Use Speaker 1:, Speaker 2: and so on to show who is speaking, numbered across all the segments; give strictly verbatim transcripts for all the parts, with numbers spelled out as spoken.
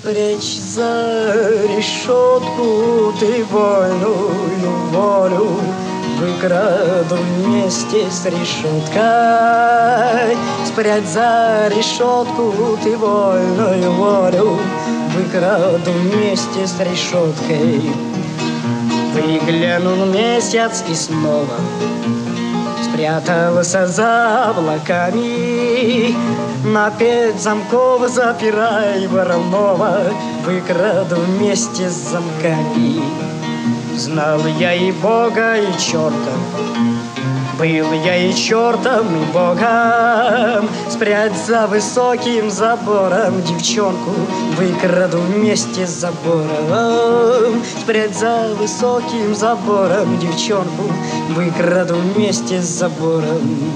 Speaker 1: Спрячь за решетку ты вольную волю, выкраду вместе с решеткой. Спрячь за решетку ты вольную волю, выкраду вместе с решеткой. Выглянул месяц и снова спрятался за облаками. На пять замков запирай Воронова, выкраду вместе с замками. Знал я и Бога, и черта, был я и чертом, и Богом. Спрячь за высоким забором девчонку, выкраду вместе с забором. Спрячь за высоким забором девчонку, выкраду вместе с забором.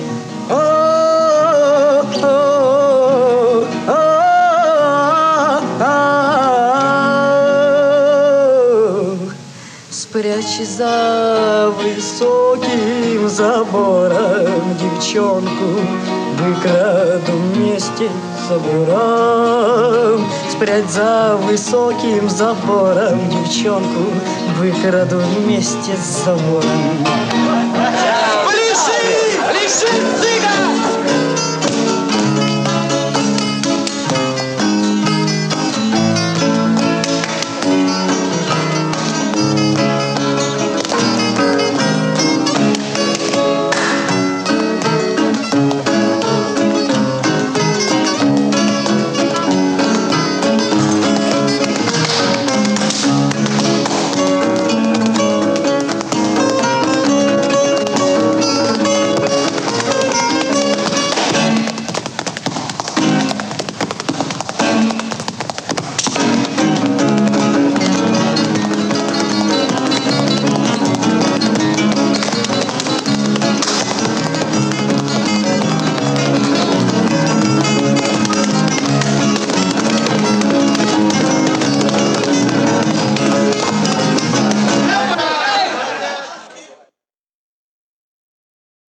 Speaker 1: Спрячь за высоким забором девчонку, выкраду вместе с забором. Спрячь за высоким забором девчонку, выкраду вместе с забором.
Speaker 2: Пляши! Пляши!